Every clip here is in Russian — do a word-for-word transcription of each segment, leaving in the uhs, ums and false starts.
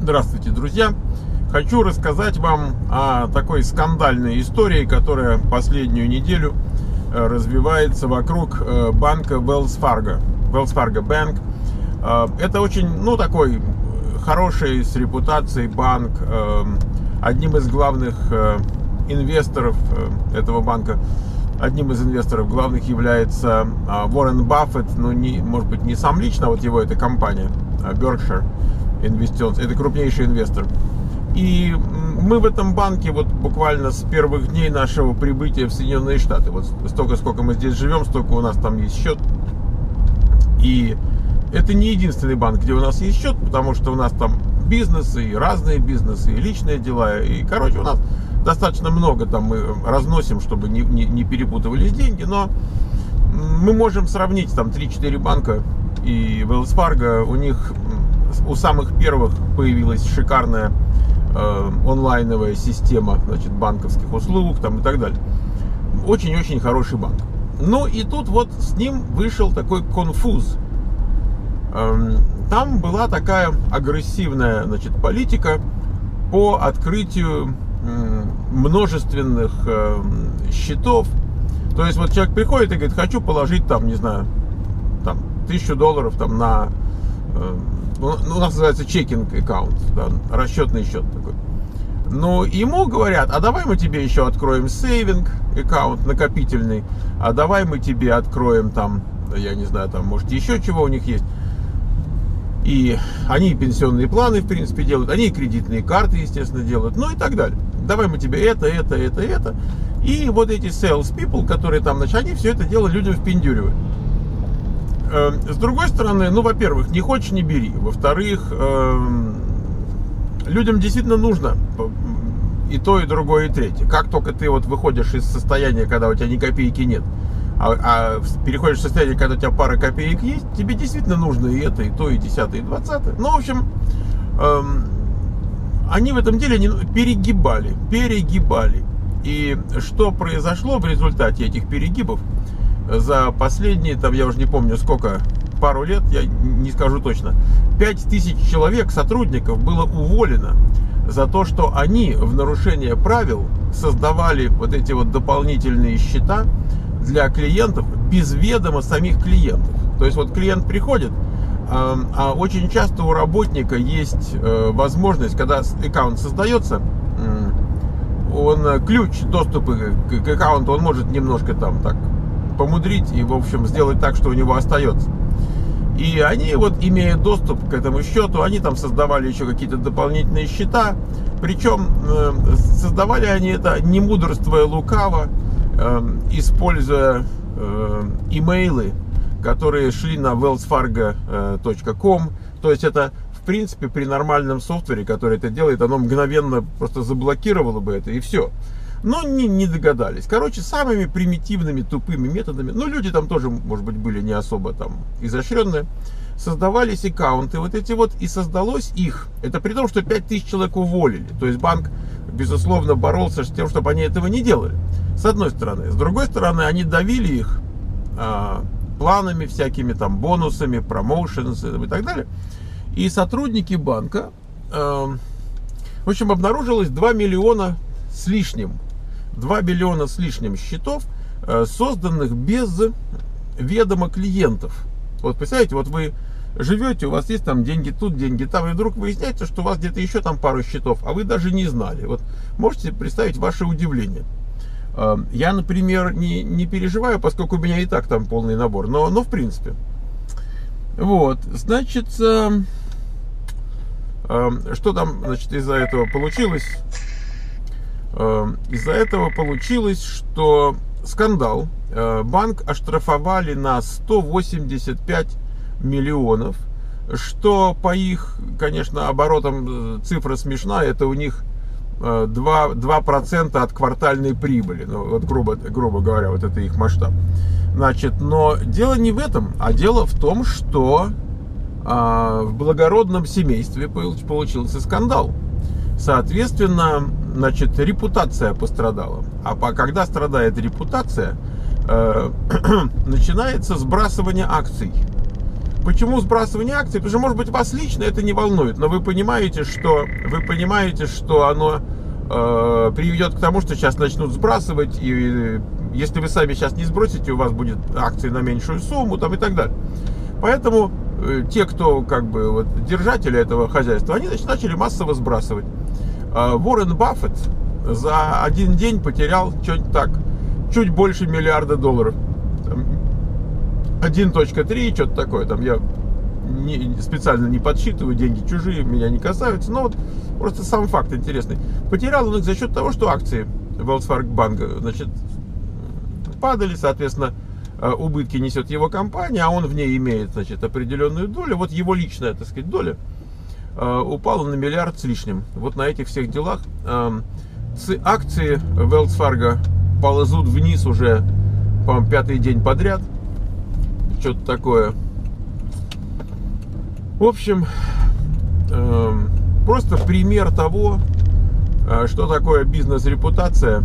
Здравствуйте, друзья! Хочу рассказать вам о такой скандальной истории, которая последнюю неделю развивается вокруг банка Wells Fargo. Wells Fargo Bank. Это очень, ну, такой хороший с репутацией банк. Одним из главных инвесторов этого банка, одним из инвесторов главных является Уоррен Баффет. Ну, не, может быть, не сам лично, а вот его эта компания Berkshire Investitions, это крупнейший инвестор. И мы в этом банке вот буквально с первых дней нашего прибытия в Соединенные Штаты, вот столько, сколько мы здесь живем, столько у нас там есть счет. И это не единственный банк, где у нас есть счет, потому что у нас там бизнесы, и разные бизнесы, и личные дела. И, короче, у нас достаточно много там мы разносим, чтобы не, не, не перепутывались деньги. Но мы можем сравнить там три-четыре банка и Wells Fargo. У них у самых первых появилась шикарная э, онлайновая система, значит, банковских услуг там и так далее. Очень-очень хороший банк. Ну и тут вот с ним вышел такой конфуз. Э, там была такая агрессивная, значит, политика по открытию э, множественных э, счетов. То есть вот человек приходит и говорит: хочу положить там, не знаю, там тысячу долларов там на э, у нас называется чекинг аккаунт, да, расчетный счет такой. Но ему говорят: а давай мы тебе еще откроем сейвинг аккаунт, накопительный, а давай мы тебе откроем там, я не знаю, там, может, еще чего у них есть. И они пенсионные планы, в принципе, делают, они кредитные карты, естественно, делают, ну и так далее. Давай мы тебе это, это, это, это. И вот эти sales people, которые там, значит, они все это дело людям впендюривают. С другой стороны, ну, во-первых, не хочешь — не бери. Во-вторых, э, людям действительно нужно и то, и другое, и третье. Как только ты вот выходишь из состояния, когда у тебя ни копейки нет, а, а переходишь в состояние, когда у тебя пара копеек есть, тебе действительно нужно и это, и то, и десятое, и двадцатое. Ну, в общем, э, они в этом деле не, перегибали, перегибали. И что произошло в результате этих перегибов? За последние, там, я уже не помню сколько, пару лет, я не скажу точно, пять тысяч человек, сотрудников, было уволено за то, что они в нарушение правил создавали вот эти вот дополнительные счета для клиентов без ведома самих клиентов. То есть вот клиент приходит, а очень часто у работника есть возможность, когда аккаунт создается, он ключ доступа к аккаунту, он может немножко там так помудрить и, в общем, сделать так, что у него остается. И они, вот, имея доступ к этому счету, они там создавали еще какие-то дополнительные счета. Причем э, создавали они это, не мудрствуя лукаво, э, используя э, имейлы, которые шли на wells fargo точка com. То есть это, в принципе, при нормальном софтвере, который это делает, оно мгновенно просто заблокировало бы это, и все. Но не, не догадались. Короче, самыми примитивными, тупыми методами, ну, люди там тоже, может быть, были не особо там изощренные, создавались аккаунты вот эти вот, и создалось их. Это при том, что пять тысяч человек уволили. То есть банк, безусловно, боролся с тем, чтобы они этого не делали. С одной стороны. С другой стороны, они давили их а, планами всякими, там, бонусами, промоушенами и так далее. И сотрудники банка, а, в общем, обнаружилось два миллиона с лишним. два миллиона с лишним счетов, созданных без ведома клиентов. Вот представляете, вот вы живете, у вас есть там деньги тут, деньги там, и вдруг выясняется, что у вас где-то еще там пару счетов, а вы даже не знали. Вот можете представить ваше удивление. Я, например, не, не переживаю, поскольку у меня и так там полный набор, но, но в принципе. Вот, значит, что там, значит, из-за этого получилось? Из-за этого получилось, что скандал. Банк оштрафовали на сто восемьдесят пять миллионов, что по их, конечно, оборотам цифра смешная. Это у них два процента от квартальной прибыли. Ну, вот грубо, грубо говоря, вот это их масштаб. Значит, но дело не в этом, а дело в том, что а, в благородном семействе получился скандал. Соответственно, значит, репутация пострадала. А когда страдает репутация, э, начинается сбрасывание акций. Почему сбрасывание акций? Потому что, может быть, вас лично это не волнует, но вы понимаете, что, вы понимаете, что оно э, приведет к тому, что сейчас начнут сбрасывать, и если вы сами сейчас не сбросите, у вас будет акции на меньшую сумму там, и так далее. Поэтому э, те, кто как бы вот, держатели этого хозяйства, они значит, начали массово сбрасывать. Э, Уоррен Баффет за один день потерял что-нибудь так, чуть больше миллиарда долларов. один целых три, что-то такое. Там я не, специально не подсчитываю, деньги чужие, меня не касаются. Но вот просто сам факт интересный. Потерял он их за счет того, что акции Wells Fargo банка, значит, падали, соответственно, убытки несет его компания, а он в ней имеет, значит, определенную долю. Вот его личная, так сказать, доля упала на миллиард с лишним. Вот на этих всех делах акции Wells Fargo ползут вниз уже, по-моему, пятый день подряд. Что-то такое. В общем, э, просто пример того, э, что такое бизнес-репутация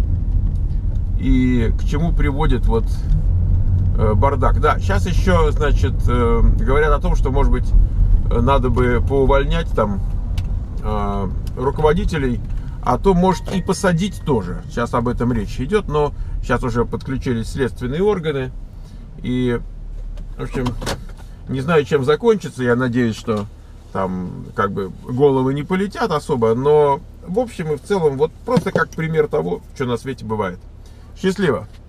и к чему приводит вот э, бардак. Да, сейчас еще, значит, э, говорят о том, что, может быть, надо бы поувольнять там э, руководителей, а то, может, и посадить тоже. Сейчас об этом речь идет, но сейчас уже подключились следственные органы. И, в общем, не знаю, чем закончится. Я надеюсь, что там как бы головы не полетят особо. Но, в общем и в целом, вот просто как пример того, что на свете бывает. Счастливо!